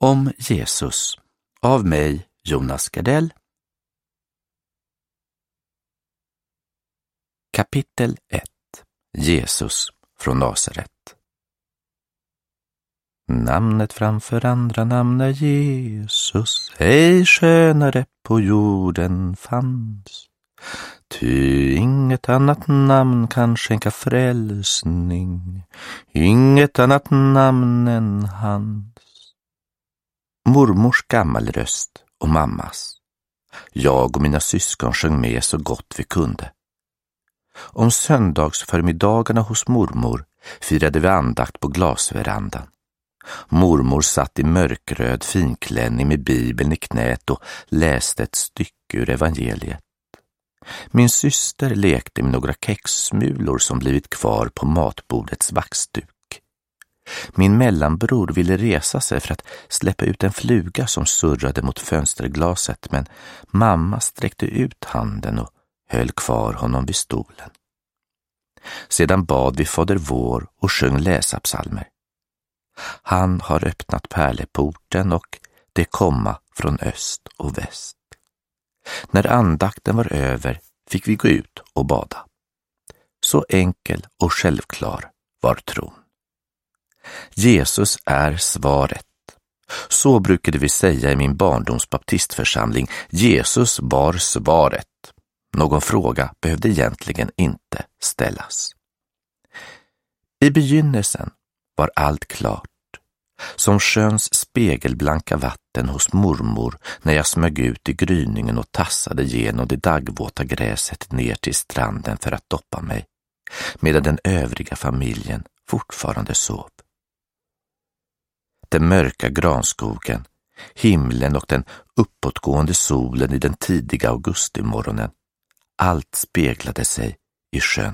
Om Jesus av mig, Jonas Gardell. Kapitel 1. Jesus från Nasaret. Namnet framför andra namn är Jesus, ej skönare på jorden fanns. Ty inget annat namn kan skänka frälsning, inget annat namn än hans. Mormors gammalröst och mammas. Jag och mina syskon sjöng med så gott vi kunde. Om söndagsförmiddagarna hos mormor firade vi andakt på glasverandan. Mormor satt i mörkröd finklänning med bibeln i knät och läste ett stycke ur evangeliet. Min syster lekte med några kexsmulor som blivit kvar på matbordets vaxduk. Min mellanbror ville resa sig för att släppa ut en fluga som surrade mot fönsterglaset, men mamma sträckte ut handen och höll kvar honom vid stolen. Sedan bad vi Fader vår och sjöng läsapsalmer. Han har öppnat pärleporten och det komma från öst och väst. När andakten var över fick vi gå ut och bada. Så enkel och självklar var tron. Jesus är svaret. Så brukade vi säga i min barndoms baptistförsamling. Jesus var svaret. Någon fråga behövde egentligen inte ställas. I begynnelsen var allt klart. Som sjöns spegelblanka vatten hos mormor när jag smög ut i gryningen och tassade genom det daggvåta gräset ner till stranden för att doppa mig, medan den övriga familjen fortfarande sov. Den mörka granskogen, himlen och den uppåtgående solen i den tidiga augustimorgonen, allt speglade sig i sjön.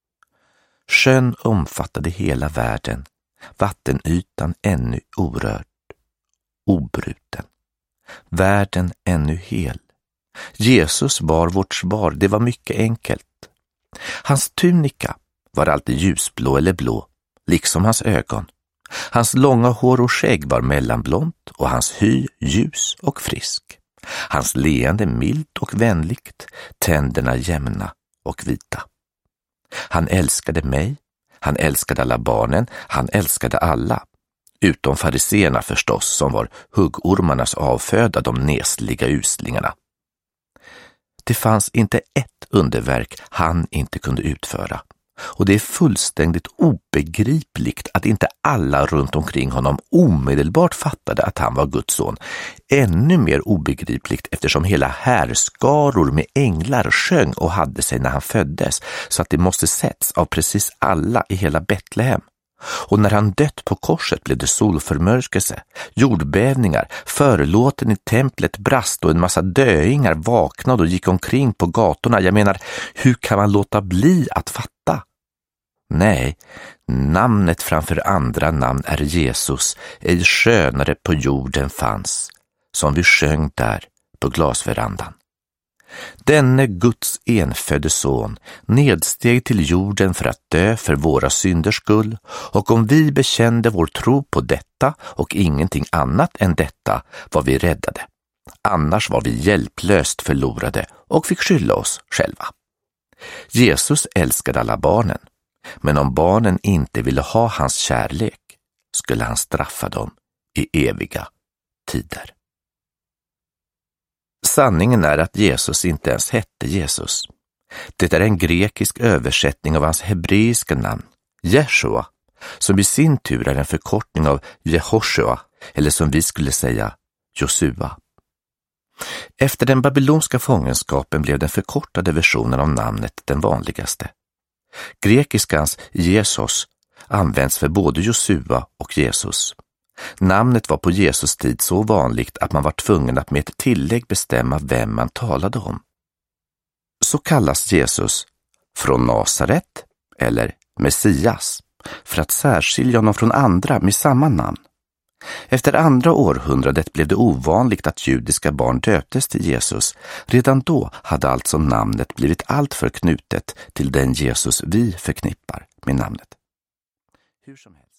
Sjön omfattade hela världen, vattenytan ännu orörd, obruten. Världen ännu hel. Jesus var vårt svar, det var mycket enkelt. Hans tunika var alltid ljusblå eller blå, liksom hans ögon. Hans långa hår och skägg var mellanblont och hans hy ljus och frisk. Hans leende milt och vänligt, tänderna jämna och vita. Han älskade mig, han älskade alla barnen, han älskade alla. Utom fariseerna förstås, som var huggormarnas avföda, de nesliga uslingarna. Det fanns inte ett underverk han inte kunde utföra. Och det är fullständigt obegripligt att inte alla runt omkring honom omedelbart fattade att han var Guds son. Ännu mer obegripligt eftersom hela härskaror med änglar sjöng och hade sig när han föddes, så att det måste setts av precis alla i hela Betlehem. Och när han dött på korset blev det solförmörkelse, jordbävningar, förlåten i templet brast och en massa döingar vaknade och gick omkring på gatorna. Jag menar, hur kan man låta bli att fatta? Nej, namnet framför andra namn är Jesus, ej skönare på jorden fanns, som vi sjöng där på glasverandan. Denne Guds enfödde son nedsteg till jorden för att dö för våra synders skull, och om vi bekände vår tro på detta och ingenting annat än detta var vi räddade. Annars var vi hjälplöst förlorade och fick skylla oss själva. Jesus älskade alla barnen, men om barnen inte ville ha hans kärlek skulle han straffa dem i eviga tider. Sanningen är att Jesus inte ens hette Jesus. Det är en grekisk översättning av hans hebreiska namn, Jeshua, som i sin tur är en förkortning av Jehoshua, eller som vi skulle säga, Josua. Efter den babylonska fångenskapen blev den förkortade versionen av namnet den vanligaste. Grekiskans Jesus används för både Josua och Jesus. Namnet var på Jesus tid så vanligt att man var tvungen att med ett tillägg bestämma vem man talade om. Så kallas Jesus från Nasaret eller Messias för att särskilja honom från andra med samma namn. Efter andra århundradet blev det ovanligt att judiska barn döptes till Jesus. Redan då hade alltså namnet blivit alltför knutet till den Jesus vi förknippar med namnet. Hur som helst.